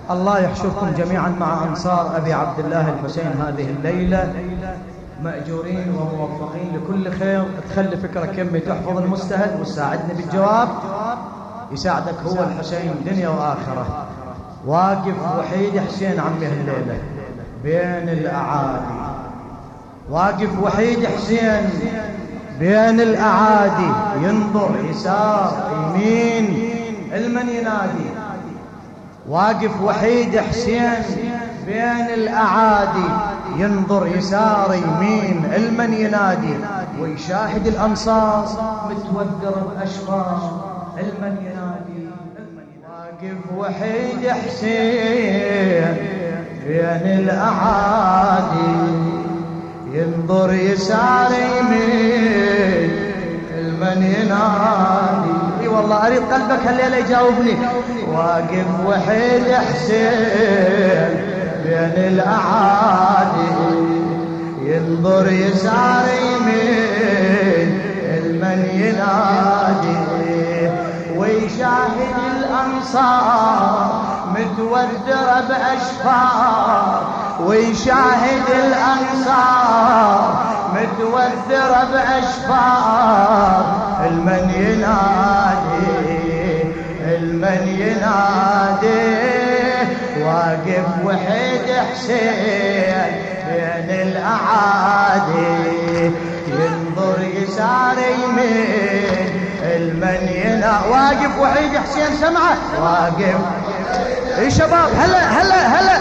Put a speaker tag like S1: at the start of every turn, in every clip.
S1: الله يحشركم جميعا مع أنصار أبي عبد الله الحسين هذه الليلة، مأجورين وموفقين لكل خير. تخلي فكرة كمي تحفظ المستهد وتساعدني بالجواب، يساعدك هو الحسين دنيا وآخرة. واقف وحيد حسين عمي الليلة بين الأعادي، واقف وحيد حسين بين الأعادي، ينظر يسار يمين المن ينادي. واقف وحيد حسين بين الأعادي، ينظر يسار يمين المن ينادي. ويشاهد الأنصار متوذر بأشفار المن ينادي. واقف وحيد حسين بين الأعادي، ينظر يسار يمين المن ينادي. اي والله اريد قلبك هالليله يجاوبني. واقف وحيد حسين بين الاعادي، ينظر يسار يمين المن ينادي. ويشاهد الانصار متوردره باشفار، ويشاهد الانصار متوثرة بأشفار المن ينادي، المن ينادي. واقف وحيد حسين بين الأعادي، ينظر يسار يمين المن ينادي. واقف وحيد حسين سمعه، واقف اي شباب هلا هلا هلا.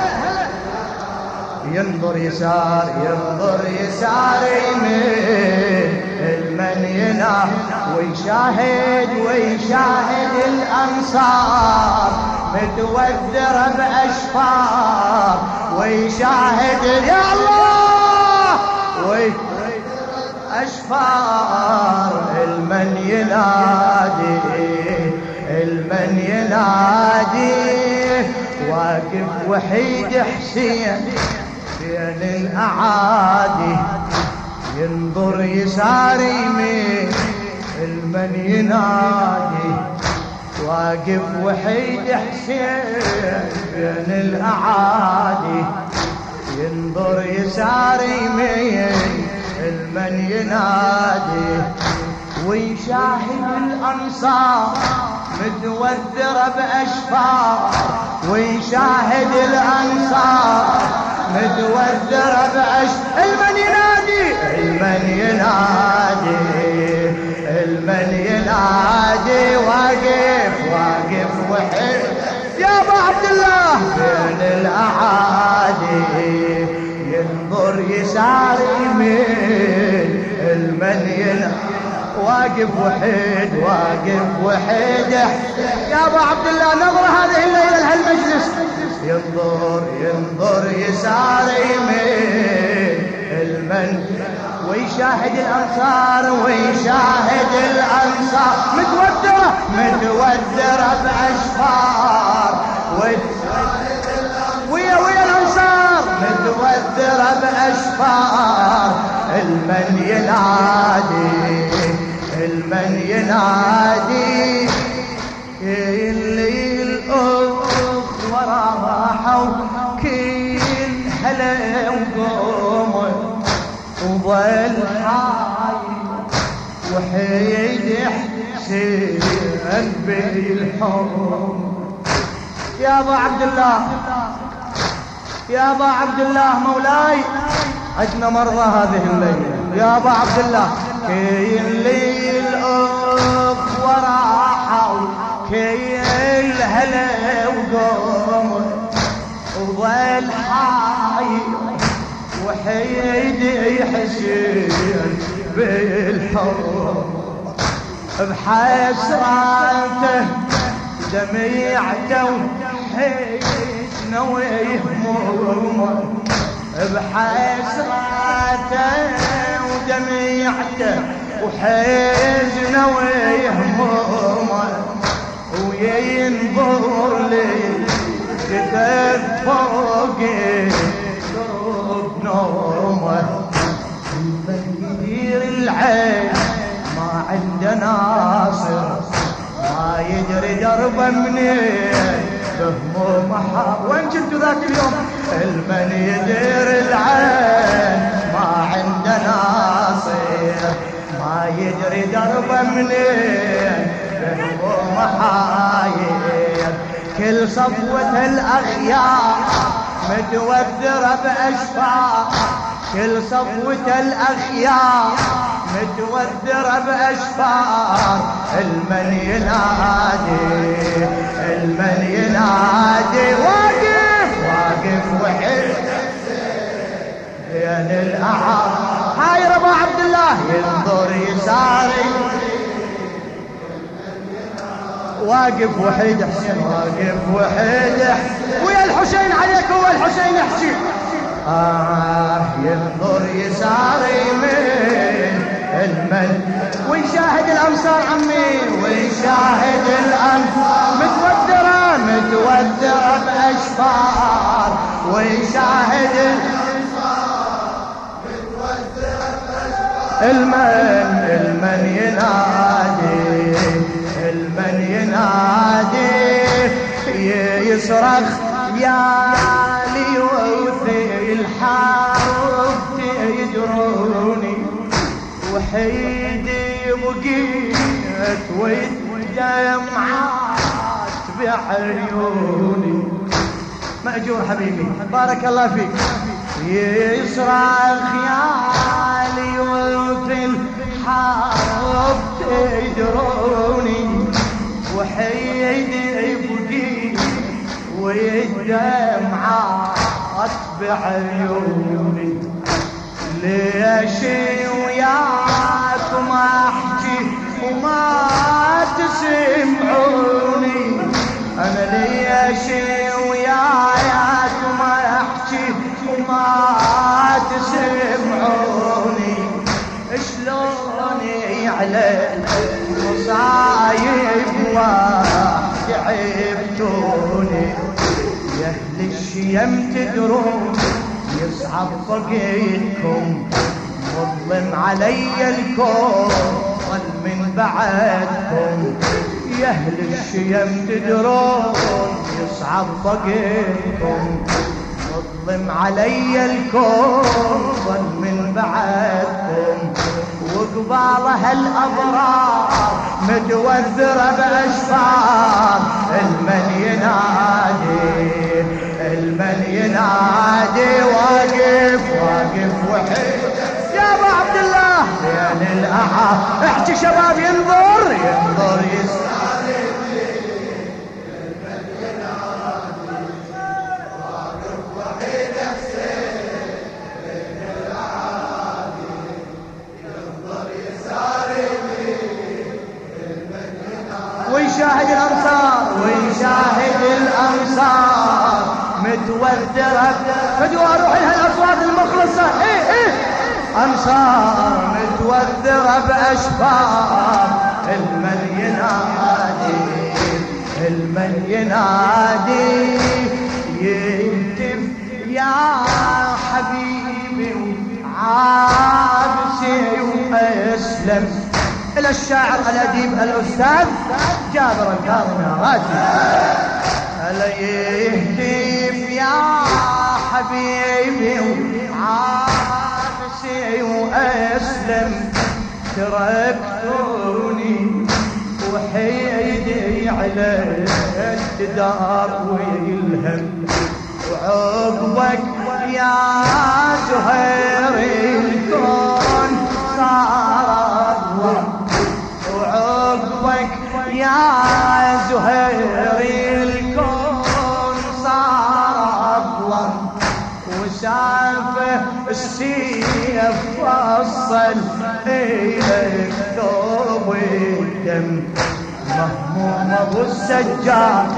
S1: ينظر يسار، ينظر يسار يمين المن ينام. ويشاهد، ويشاهد الأنصار متوذرة بأشفار. ويشاهد يا الله أشفار المن ينادي، المن ينادي. واقف وحيد حسين بين الأعادي، ينظر يسار يمين المن ينادي. واقف وحيد حسين بين الأعادي، ينظر يسار يمين المن ينادي. ويشاهد الأنصار متوثرة بأشفار، ويشاهد الأنصار متوثرة بأشفار المن ينادي، المن ينادي، المن ينادي. واقف، واقف وحيد يا أبا عبد الله بين الأعادي، ينظر يسار يمين المن ينادي. واقف وحيد، واقف وحيد يا أبا عبد الله. نظرة هذه الليلة لهالمجلس، ينظر، ينظر يسار يمين المن. ويشاهد الأنصار، ويشاهد الأنصار متوثرة، متوثرة بأشفار. ويا الأنصار متوثرة بأشفار المن ينادي، المن ينادي. اللي الأخوة راحوا كل هلا وقوموا، وظل حاي وحيد حسين بالحب. يا أبا عبد الله، يا أبا عبد الله مولاي، عدنا مرضى هذه الليلة يا أبا عبد الله. كل الأخوة راحوا كل هلا وقوموا، وظل حاي وحيد حسين بالحب. بحسراته دميعته وحزنه ويهمومه، بحسراته ودميعته وحزنه ويهمومه. وينظر لي كتب فوقي درب نومه. كثير العين ما عنده ناصر، ما يدري دربه منين بهموم وين كنتوا ذاك اليوم؟ المن يدير العين ما عنده ناصر، ما يدري دربه منين بهموم حاير. كل صفوة الأخيار متوذرة بأشفار، كل صفوة الأخيار متوذرة بأشفار. المن ينادي، المن ينادي، واقف واقف وحيد بين الأعراض. حاير أبو عبد الله ينظر يساري، واقف وحيد حسين، واقف وحيد ويا الحسين عليك، هو الحسين يحكي. ينظر يساري من المن ويشاهد الأمصار عمي، ويشاهد الأمصار متوذرة متوذرة بأشفار، ويشاهد الأمصار متوذرة بأشفار. المن ينادي، المن ينادي يصرخ يا ليوثي الحارب تدروني، وحيدي بقيت والدمعات بعيوني. مأجور حبيبي بارك الله فيك. يصرخ يا ليوثي الحارب تدروني، وحيدي بقيت والدمعات بعيوني. ليش وياكم احكي وما تسمعوني؟ انا ليش وياكم احكي وما تسمعوني؟ شلوني على المصايب وتعبتوني؟ يا اهل الشيم تدرون يصعب فقيدكم، مظلم علي الكون ظل من بعدكم. يا اهل الشيم تدرون يصعب فقيدكم، مظلم علي الكون ظل من بعدكم. وقبالها الأبرار متوذرة بأشفار. المن ينادي، المن ينادي، واقف واقف وحيد يا ابو عبد الله بين الأعراض. احكي شباب ينظر ينظر يساري، المن ينادي واقف وحيد حسين بين الأعراض. ينظر يساري المن ينادي، ويشاهد الأمصار ويشاهد الأمصار متوذرة. فدوا اروح لها الاصوات المخلصة. امصار متوذرة باشفار. المن ينادي، المن ينادي يهتف يا حبيبي عابسي واسلم. الى الشاعر الاديب الاستاذ جابر الكاظمي راتب. ألا يهتف يا حبيبي وعابسي وأسلم، تركتوني وحيدي على الدار ويلهم. وعقبك يا زهير الكون صار الله، وعقبك يا زهير الكون صار الله. وشافه السيف وصل إليك ثوب الدم. مهموم ابو السجاد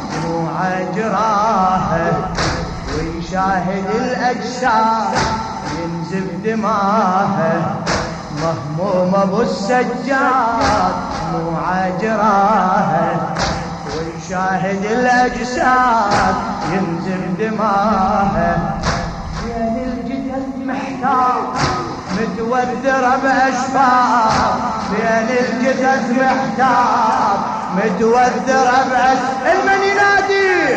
S1: وعجراها، ويشاهد الأجساد ينزف دماها. مهموم ابو السجاد وعجراها، ويشاهد الأجساد ينزف دماها. بين الجدل محتار متوذرة بأشفار، بين الجدل جثث محتار متوذر بعد المن ينادي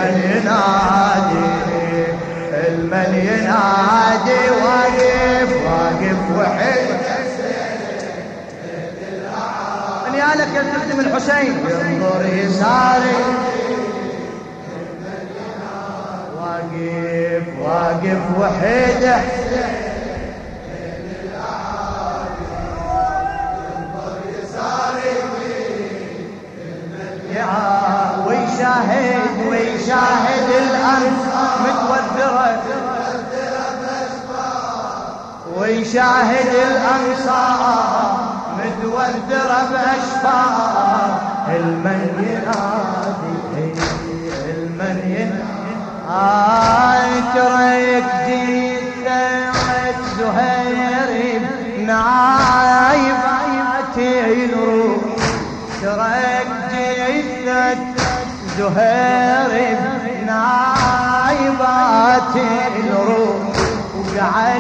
S1: المن ينادي واقف وحيد من يالك يلتفتم الحسين ينظر يساري واقف وحيد ويشاهد الأمس متوذرة ويشاهد الأمصار متوذرة بأشفار المن ينادي تريك جيثة زهير نايب الروح تريك جيثة زهير نايبات الروح وقعد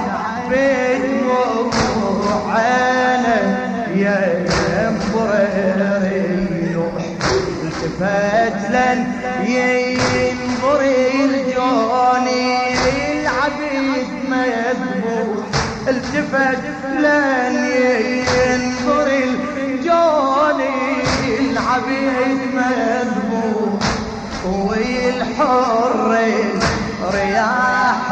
S1: بدموع عينه ينظر الروح التفت لن ينظر الجوني العبيد مذبوح التفت لن ينظر الجوني العبيد مذبوح والحر رياح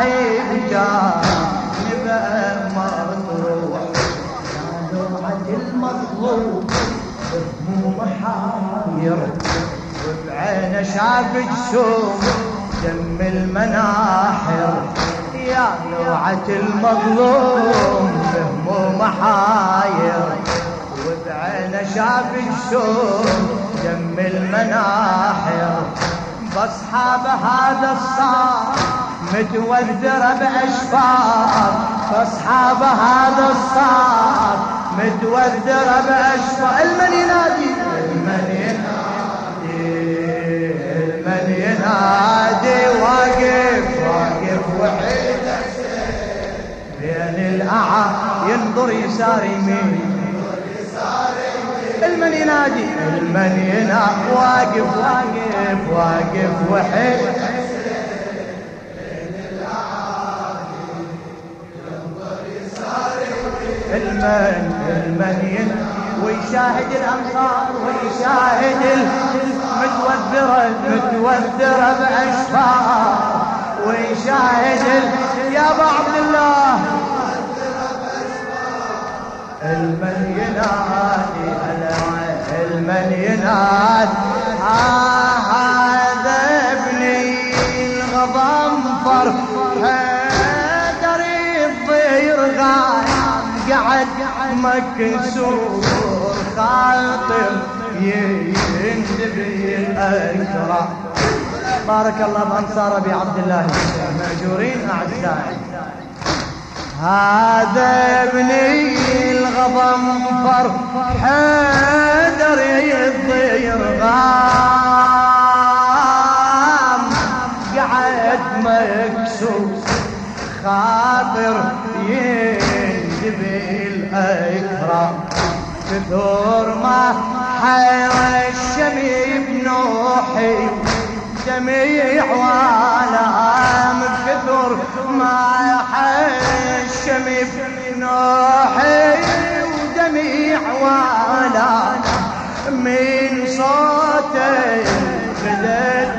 S1: بجانب مطروح نوعة المظلوم هموم محاير وبعينه شاف الشوم دم المناحر يا نوعة المظلوم هموم محاير وبعينه شاف الشوم دم المناحر بأصحاب هذا الصار متوذر بأشفار بأصحاب هذا الصار متوذر بأشفار المن ينادي واقف وحيد بين الأعى ينظر يسار يمين المن ينادي واقف وحيد المن ويشاهد الأمصار ويشاهد متوذرة بأشفار ويشاهد يا أبا عبد الله المن ينادي هذا ابني الغضنفر حيدر الضير قعد مكسور خاطر يندبي الأكرام بارك الله بأنصار أبي عبد الله مأجورين أعزائي هذا ابني الغضنفر حيدر الضير قعد مكسور خاطر يندبي الأكرام كثر ما حير الشمي بنوحي جميع والام كثر ما حير الشمي بنوحي وجميع والام من صوتي بدأت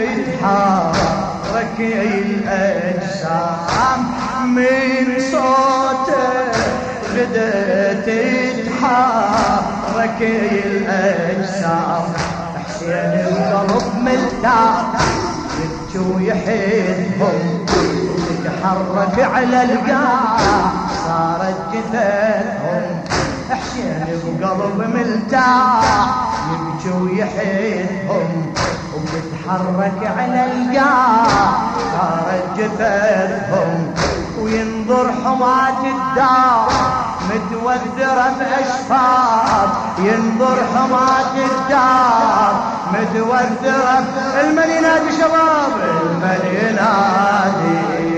S1: تتحرك الأجسام من صوتي بدأت تتحرك الأجسام حسين القلب ملتاح يبكي ويحيدهم تتحرك على القاع صارت جثثهم حسين بقلب ملتاح يبكي ويحيدهم وتتحرك على القاع صارت جثثهم وينظر حماة الدار متوذرة بأشفار ينظر حماة الدار متوذرة المن ينادي شباب المن ينادي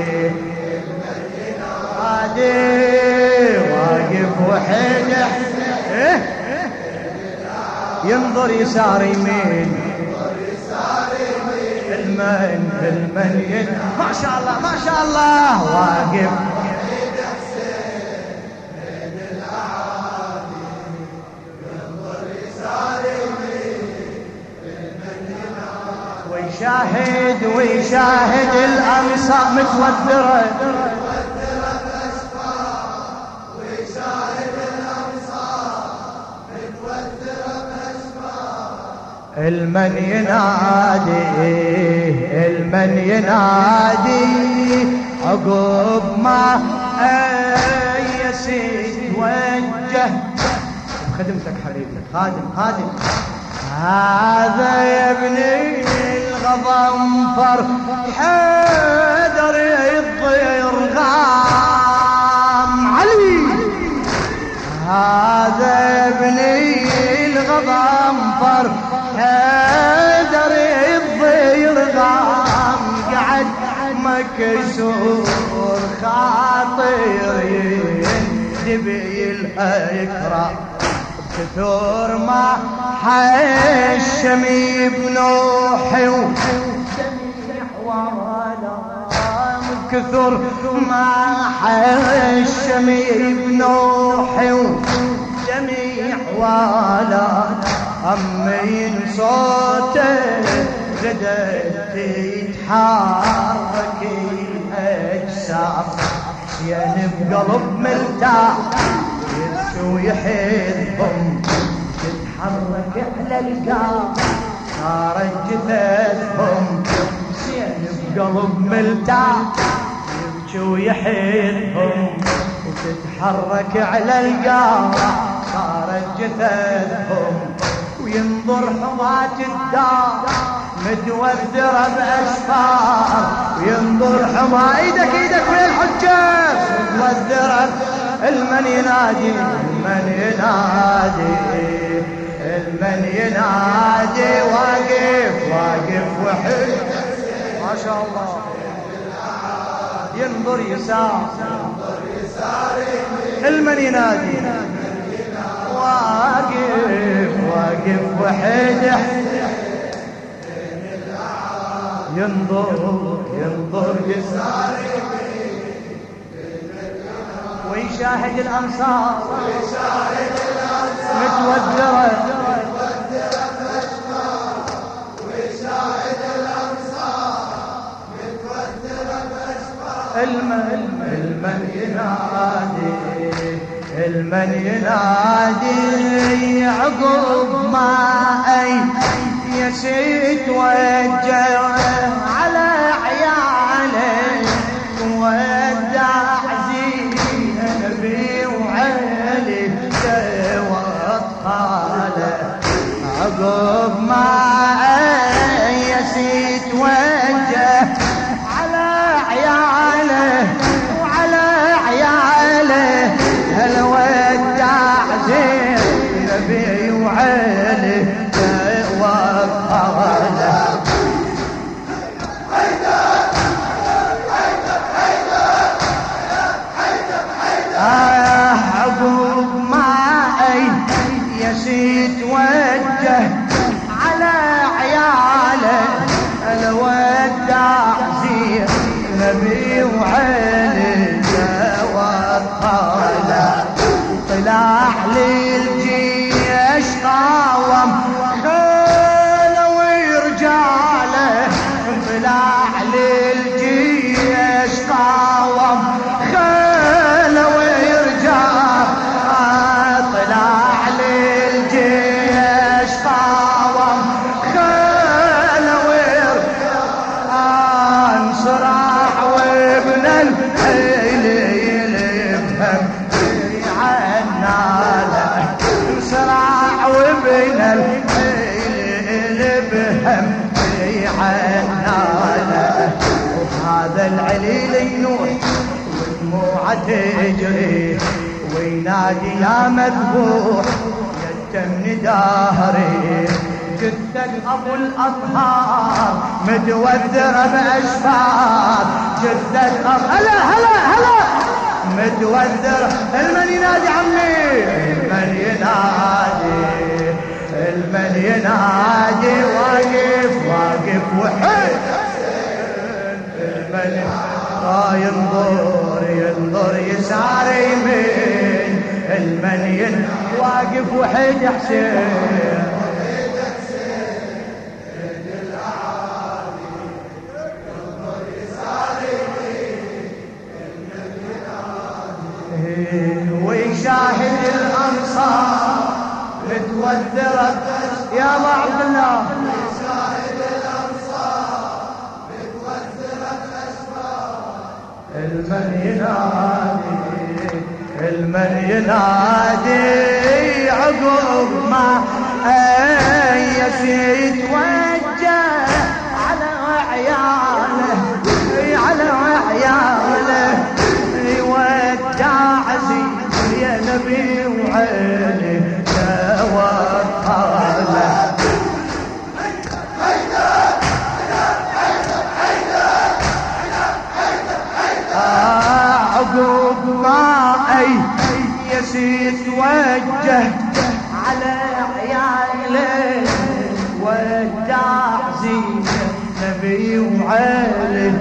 S1: واقف وحيد ينظر يسار يمين المن ما شاء الله ما شاء الله واقف ويشاهد الأنصار متوترة المن ينادي عقب ما يسيد وجه بخدمتك حبيبي خادم هذا يا ابني الغضنفر حيدر يضير غام علي هذا يا ابني الغضنفر حيدر يضير غام قعد مكسور خاطر يندبي الهكرة كثر ما حشم بنوحي كثر ما حشم بنوحي جميع ولاد أمين صوته غدت يتحرك الأجسام يعني بقلب مرتاح يبكي ويحبهم تتحرك على القلب صارت جثثهم يعني بقلب مرتاح يبكي ويحبهم وتتحرك على القلب صارت جثثهم وينظر حظات الدار متوذرة بأشفار وينظر حظا ايدك ويا الحجاج متوذرة المن ينادي واقف وحد ما شاء الله ينظر يسار المن ينادي واقف وحد ينظر يسار ويشاهد الأنصار متوذرة المن ينادي عقب ما يسيت وجه على عياله ودع زينبي وعلي وطاله عقب ما يسيت وجه على عياله هل ودع زينبي وعلي وطاله عقب ما يسيت وجه على عياله الوداع زينبي وعلي وطاله طلع للجيش قاوم خيله ورجاله طلع للجيش قاوم خيله ورجاله طلع للجيش قاوم خيله ورجاله انصراع وابن الحيل يلبهم انصراع وابن الحيل بهم عناله وهذا العليل ينوح ودموعه تجري وينادي يا مذبوح يتم دهري جثة ابو الاطهار متوذرة باشفار جثة ابو هلا متوذرة المن ينادي عمي المن ينظر يسار يمين المن واقف وحيد حسين ويشاهد الأنصار متوذرة يا أبا عبد الله ويشاهد الأنصار متوذرة أشبار المن ينادي عقب ما يتوجه على عياله يودع عزيز يا نبي وعيني توكله عقب ما يتوجه على عياله ودع زين نبي وعيله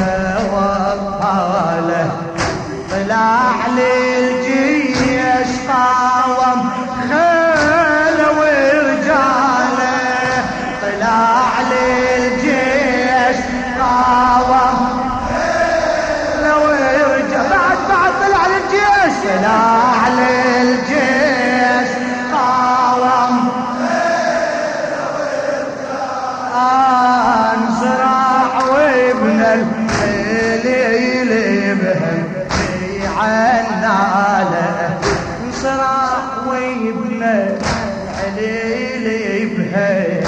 S1: توكله طلع للجيش قاوم خيله ورجاله طلع للجيش قاوم خيله ورجاله بعد طلع للجيش طلع للجيش قاوم خيله ورجاله انصراع وابن الحليل بهم عناله انصراع وابن العليل بهيك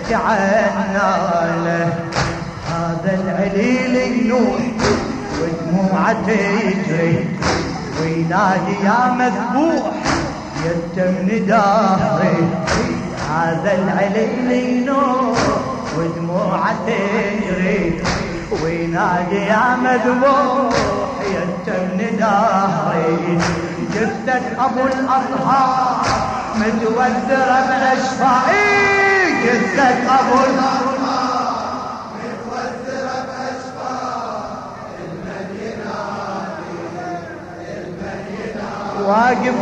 S1: عناله هذا العليل ينوح ودموعه تجري وينادي يا مذبوح يتم نداهي هذا العليل ينوح ودموعه تجري وينادي يا مذبوح يتم نداهي جثة أبو الأطهار متوذرة بأشفائي جثة أبو الأطهار متوذرة بأشفائي المن واقف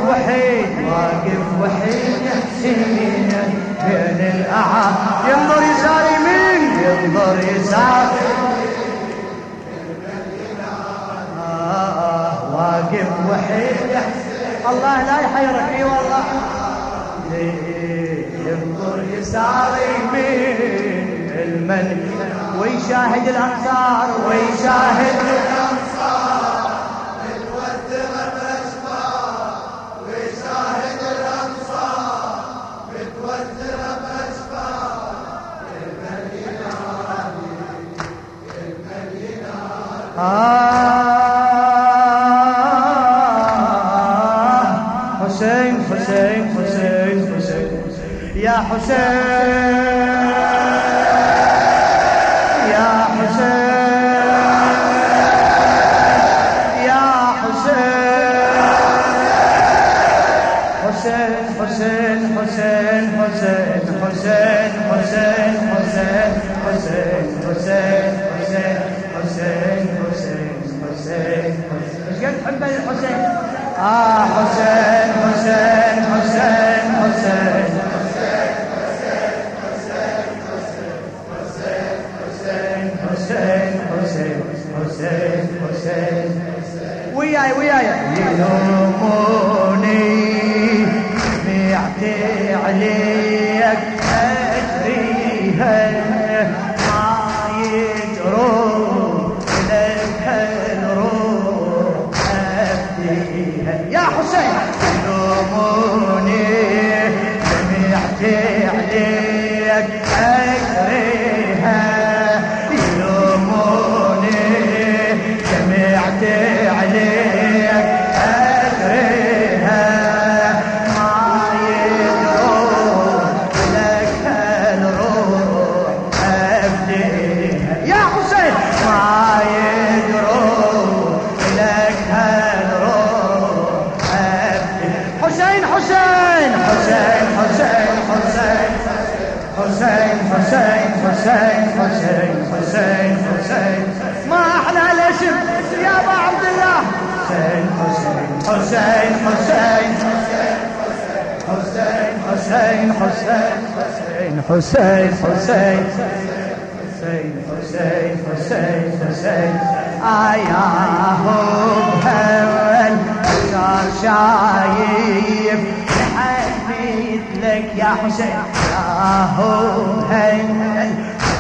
S1: وحيد يا حسين بين الأعاد ينظر يسار يمين ينظر يسار واقف وحيد الله لا يحيرك اي والله ينظر يسار يمين المن ويشاهد الانصار متوذرة بأشبار ويشاهد الانصار متوذرة بأشبار المن ينادي حسين يا حسين يا حسين يا حسين حسين حسين حسين حسين حسين حسين حسين حسين حسين حسين حسين حسين ايش قد تحب الحسين حسين حسين حسين حسين حسين وياي يلوموني سمعت عليك أدريها ما يجرون لك الروح أبديها يا حسين يلوموني سمعت عليك أدريها سمعت عليك أدريها ما يدرون حسين حسين حسين حسين حسين حسين حسين حسين حسين حسين حسين آياهم هول شايب حميد لك يا حسين آياهم هول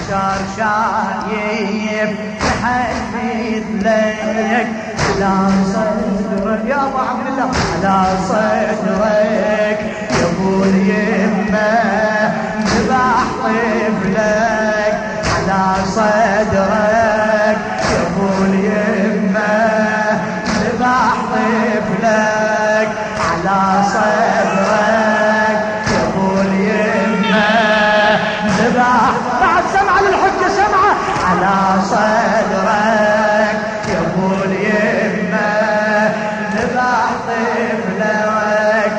S1: شايب حميد لك على صدرك يا ابو عبد الله على صدرك يا ابو اليمه ذبح طفلك على صدرك يا ابو اليمه ذبح طفلك على صدرك يا ابو اليمه ذبح بعد سمعه للحجه سمعه على صدرك يا ابو اليمه ذبح طفلك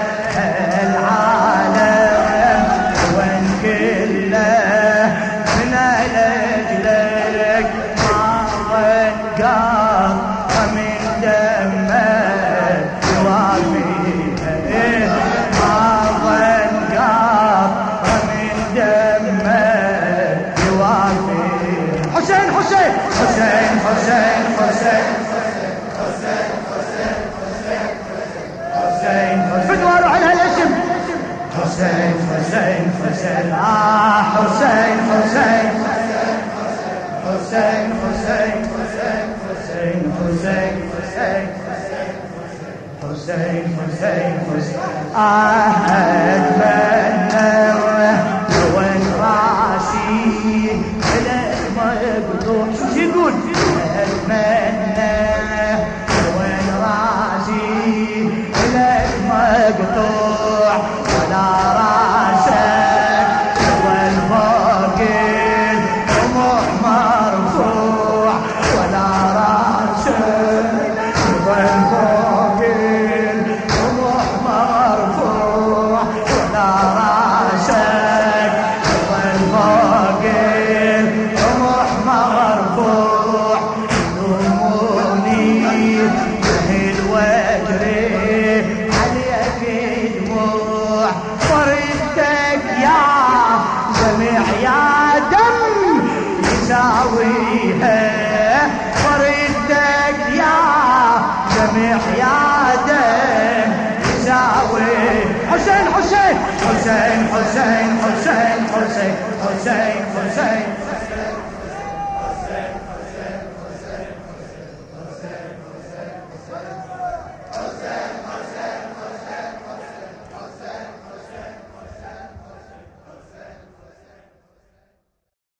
S1: العالم وين كله من اجلك ما وقف من دمك يوافيه ما وقف من دمك يوافيه حسين حسين حسين حسين حسين فدوار على الاسم حسين حسين حسين حسين حسين حسين حسين حسين حسين حسين حسين حسين حسين أتمنى وين راسي مقطوع شو يقول أتمنى وين راسي لك مقطوع ولا راسك والفوق الطموح مرفوع ولا راسك والفوق الطموح مرفوع ولا راسك والفوق الطموح مرفوع دموني مثل وجري عليك دموع وردتك يا جميع يا دم يساويها وردتك يا جميع يا دم يساوي حسين حسين حسين حسين حسين حسين حسين حسين